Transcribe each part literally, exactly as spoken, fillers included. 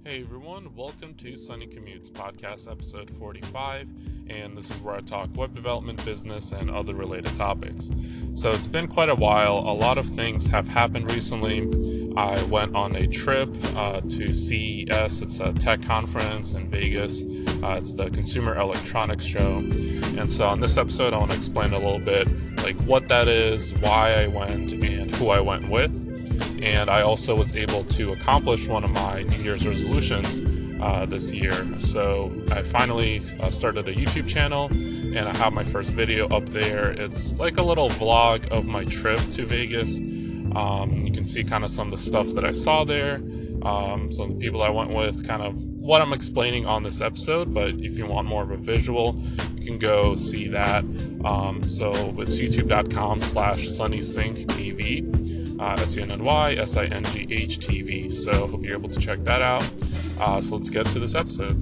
Hey everyone, welcome to Sunny Commutes Podcast episode forty-five, and this is where I talk web development, business, and other related topics. So it's been quite a while. A lot of things have happened recently. I went on a trip uh, to C E S. It's a tech conference in Vegas. Uh, it's the Consumer Electronics Show. And so on this episode, I want to explain a little bit like what that is, why I went, and who I went with. And I also was able to accomplish one of my New Year's resolutions uh, this year. So I finally uh, started a YouTube channel, and I have my first video up there. It's like a little vlog of my trip to Vegas. Um, you can see kind of some of the stuff that I saw there, um, some of the people I went with, kind of what I'm explaining on this episode. But if you want more of a visual, you can go see that. Um, so it's youtube.com slash sunnysynctv. Uh, S U N N Y S I N G H T V. So hope you're able to check that out. Uh, so let's get to this episode.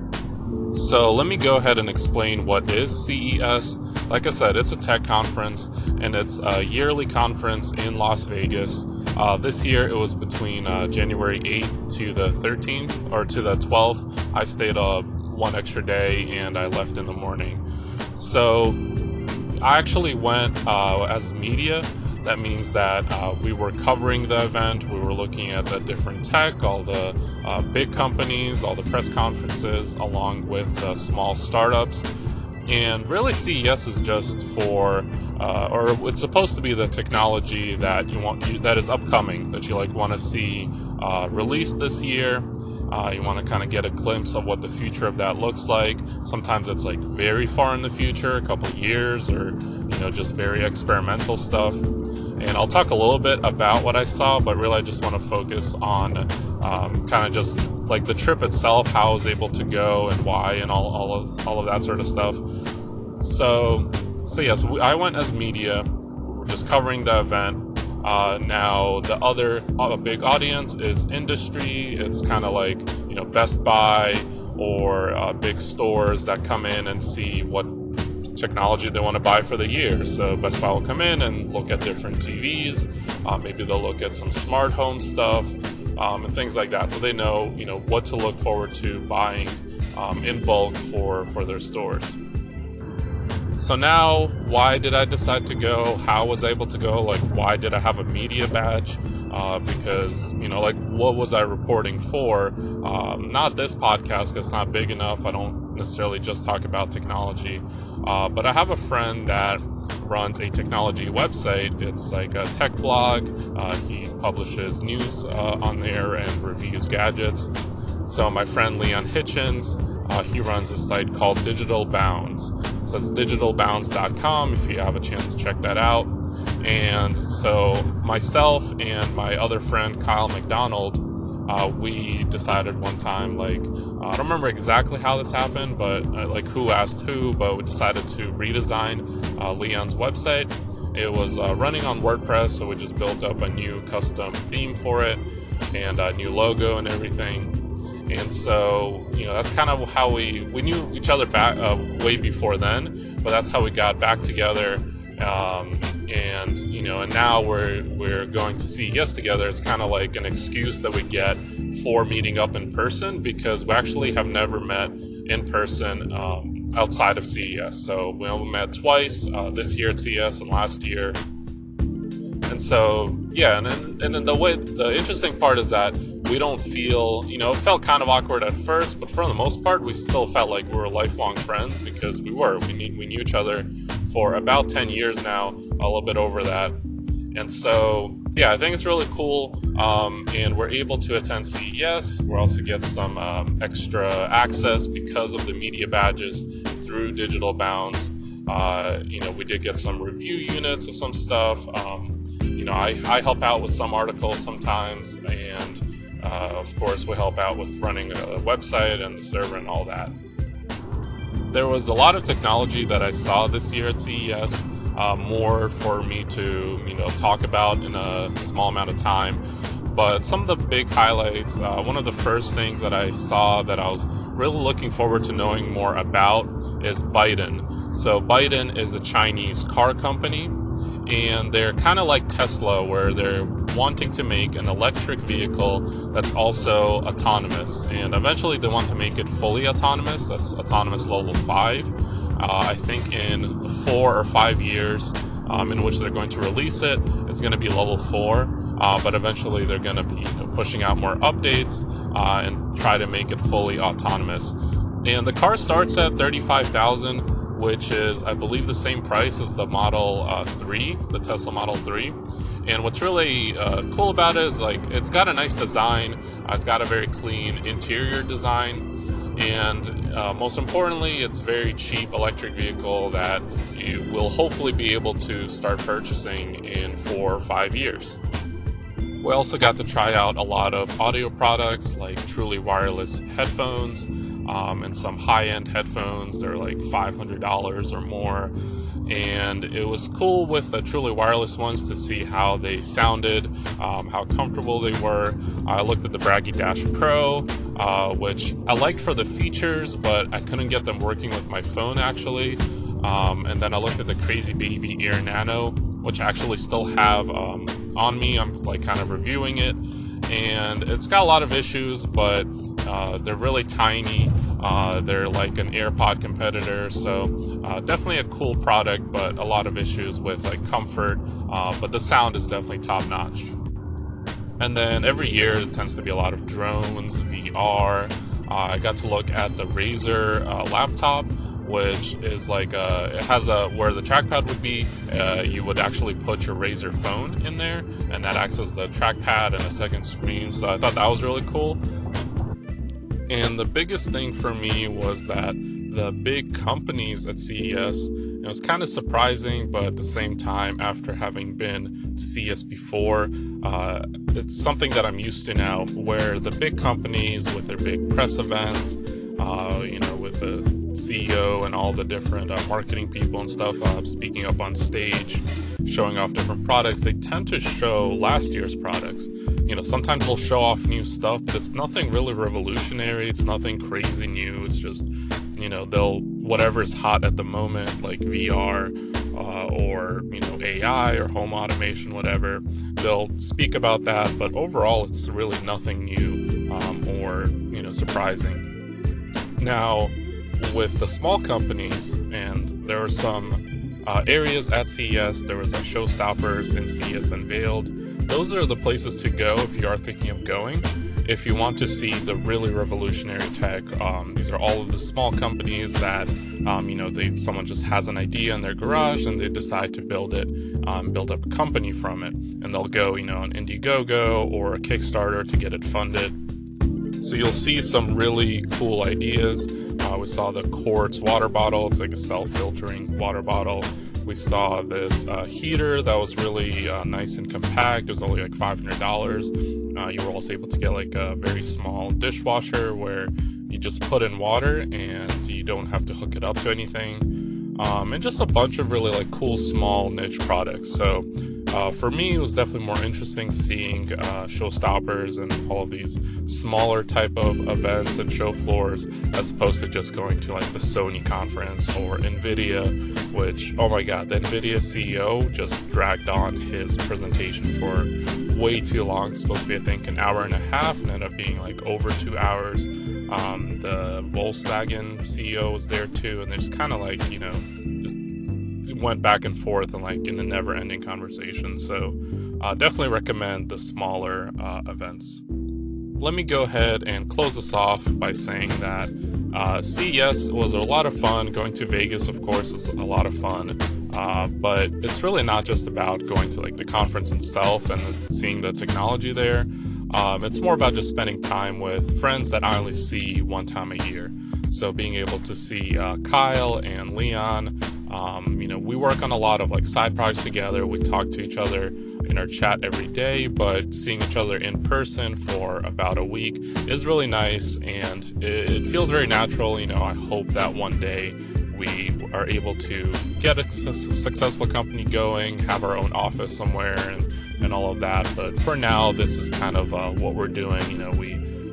So let me go ahead and explain what is C E S. Like I said, it's a tech conference, and it's a yearly conference in Las Vegas. Uh, this year it was between uh, January eighth to the thirteenth, or to the twelfth. I stayed uh, one extra day, and I left in the morning. So I actually went uh, as media. That means that uh, we were covering the event. We were looking at the different tech, all the uh, big companies, all the press conferences, along with uh, small startups. And really, C E S is just for, uh, or it's supposed to be the technology that you want, you, that is upcoming, that you like want to see uh, released this year. Uh, you want to kind of get a glimpse of what the future of that looks like. Sometimes it's like very far in the future, a couple of years, or you know, just very experimental stuff. And I'll talk a little bit about what I saw, but really I just want to focus on um, kind of just like the trip itself, how I was able to go and why, and all all of all of that sort of stuff. So, so yes, we, I went as media. We're just covering the event. Uh, now, the other uh, big audience is industry. It's kind of like, you know, Best Buy or uh, big stores that come in and see what technology they want to buy for the year. So Best Buy will come in and look at different T Vs. Uh, maybe they'll look at some smart home stuff um, and things like that. So they know, you know, what to look forward to buying um, in bulk for, for their stores. So now, why did I decide to go? How was I able to go? Like, why did I have a media badge? Uh, because, you know, like, what was I reporting for? Um, not this podcast, 'cause it's not big enough. I don't necessarily just talk about technology. Uh, but I have a friend that runs a technology website. It's like a tech blog. Uh, he publishes news uh, on there and reviews gadgets. So my friend Leon Hitchens, uh, he runs a site called Digital Bounds. So it's digital bounds dot com if you have a chance to check that out. And so myself and my other friend Kyle McDonald, uh, we decided one time, like, uh, I don't remember exactly how this happened, but uh, like who asked who, but we decided to redesign uh, Leon's website. It was uh, running on WordPress, so we just built up a new custom theme for it and a new logo and everything. And so, you know, that's kind of how we, we knew each other back uh, way before then, but that's how we got back together. Um, and, you know, and now we're, we're going to C E S together. It's kind of like an excuse that we get for meeting up in person, because we actually have never met in person um, outside of C E S. So we only met twice, uh, this year at C E S and last year. And so, yeah, and then, and then the way, the interesting part is that we don't feel, you know, it felt kind of awkward at first, but for the most part, we still felt like we were lifelong friends, because we were. We knew, we knew each other for about ten years now, a little bit over that. And so, yeah, I think it's really cool. Um, and we're able to attend C E S. We're also get some um, extra access because of the media badges through Digital Bounds. Uh, you know, we did get some review units of some stuff. Um, you know, I, I help out with some articles sometimes, and Uh, of course, we help out with running a website and the server and all that. There was a lot of technology that I saw this year at C E S, uh, more for me to, you know, talk about in a small amount of time. But some of the big highlights, uh, one of the first things that I saw that I was really looking forward to knowing more about is Byton. So Byton is a Chinese car company, and they're kind of like Tesla, where they're wanting to make an electric vehicle that's also autonomous, and eventually they want to make it fully autonomous. That's autonomous level five. Uh, I think in four or five years um, in which they're going to release it, it's going to be level four, uh, but eventually they're going to be pushing out more updates uh, and try to make it fully autonomous. And the car starts at thirty-five thousand dollars, which is, I believe, the same price as the Model uh, three, the Tesla Model three. And what's really uh, cool about it is, like, it's got a nice design. Uh, it's got a very clean interior design. And uh, most importantly, it's a very cheap electric vehicle that you will hopefully be able to start purchasing in four or five years. We also got to try out a lot of audio products like truly wireless headphones um, and some high-end headphones. They're like five hundred dollars or more. And it was cool with the truly wireless ones to see how they sounded, um, how comfortable they were. I looked at the Bragi Dash Pro, uh, which I liked for the features, but I couldn't get them working with my phone actually. Um, and then I looked at the Crazy Baby Ear Nano, which I actually still have um, on me. I'm like kind of reviewing it, and it's got a lot of issues, but uh, they're really tiny. Uh, they're like an AirPod competitor, so uh, definitely a cool product, but a lot of issues with like comfort, uh, but the sound is definitely top notch. And then every year there tends to be a lot of drones, V R. Uh, I got to look at the Razer uh, laptop, which is like a, it has a, where the trackpad would be, uh, you would actually put your Razer phone in there, and that acts as the trackpad and a second screen, so I thought that was really cool. And the biggest thing for me was that the big companies at C E S, it was kind of surprising, but at the same time, after having been to C E S before, uh, it's something that I'm used to now, where the big companies with their big press events, uh, you know, with the C E O and all the different uh, marketing people and stuff uh, speaking up on stage, showing off different products, they tend to show last year's products. You know, sometimes they'll show off new stuff, but it's nothing really revolutionary. It's nothing crazy new. It's just, you know, they'll, whatever's hot at the moment, like V R uh, or, you know, A I or home automation, whatever, they'll speak about that. But overall, it's really nothing new um, or, you know, surprising. Now, with the small companies, and there are some uh, areas at C E S, there was a Showstoppers in C E S Unveiled. Those are the places to go if you are thinking of going. If you want to see the really revolutionary tech, um, these are all of the small companies that, um, you know, they someone just has an idea in their garage and they decide to build it, um, build up a company from it. And they'll go, you know, on Indiegogo or a Kickstarter to get it funded. So you'll see some really cool ideas. Uh, we saw the Quartz water bottle. It's like a self-filtering water bottle. We saw this uh, heater that was really uh, nice and compact. It was only like five hundred dollars. Uh, you were also able to get like a very small dishwasher where you just put in water and you don't have to hook it up to anything. Um, and just a bunch of really like cool small niche products. So uh, for me, it was definitely more interesting seeing uh, Showstoppers and all of these smaller type of events and show floors, as opposed to just going to like the Sony conference or NVIDIA, which, oh my god, the NVIDIA C E O just dragged on his presentation for way too long. It's supposed to be, I think, an hour and a half, and ended up being like over two hours. Um, the Volkswagen C E O was there too, and they just kind of like, you know, just went back and forth and like in a never-ending conversation. So uh, definitely recommend the smaller uh, events. Let me go ahead and close this off by saying that uh, C E S was a lot of fun. Going to Vegas, of course, is a lot of fun. Uh, but it's really not just about going to like the conference itself and seeing the technology there. Um, it's more about just spending time with friends that I only see one time a year. So being able to see uh, Kyle and Leon, um, you know, we work on a lot of like side projects together. We talk to each other in our chat every day, but seeing each other in person for about a week is really nice, and it, it feels very natural. You know, I hope that one day we are able to get a su- successful company going, have our own office somewhere, and, and all of that. But for now, this is kind of uh, what we're doing. You know, we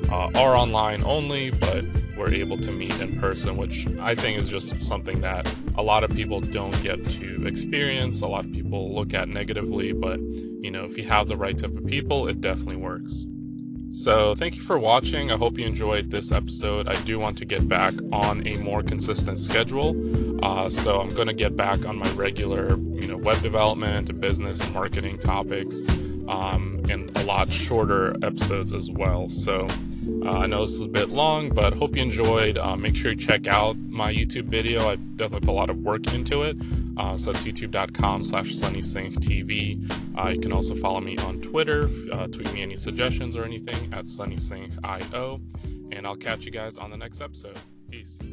uh, are online only, but we're able to meet in person, which I think is just something that a lot of people don't get to experience. A lot of people look at negatively, but you know, if you have the right type of people, it definitely works. So thank you for watching. I hope you enjoyed this episode. I do want to get back on a more consistent schedule. Uh, so I'm going to get back on my regular, you know, web development and business and marketing topics, um, and a lot shorter episodes as well. So uh, I know this is a bit long, but hope you enjoyed. Uh, make sure you check out my YouTube video. I definitely put a lot of work into it. Uh, so that's youtube.com slash SunnySyncTV. Uh, you can also follow me on Twitter. Uh, tweet me any suggestions or anything at SunnySyncIO. And I'll catch you guys on the next episode. Peace.